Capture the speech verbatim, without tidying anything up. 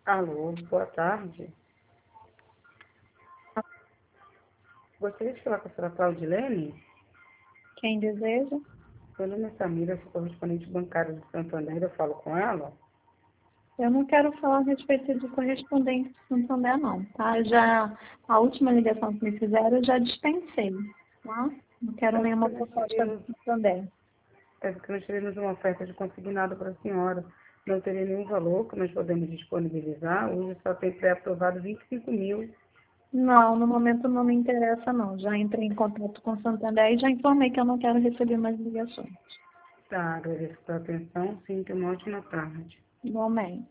Alô, boa tarde. Gostaria de falar com a senhora Claudilene? Quem deseja? Meu nome é Samira, sou correspondente bancária de Santander, eu falo com ela? Eu não quero falar a respeito de correspondente de Santander, não, tá? Eu já, a última ligação que me fizeram, eu já dispensei, tá? Não quero É porque nenhuma nós proposta teríamos, do Santander. é porque nós teríamos uma oferta de consignado para a senhora. Não teria nenhum valor que nós podemos disponibilizar. Hoje só tem pré-aprovado vinte e cinco mil. Não, no momento não me interessa, não. Já entrei em contato com o Santander e já informei que eu não quero receber mais ligações. Tá, agradeço pela atenção. Sim, tenha uma ótima tarde. Igualmente.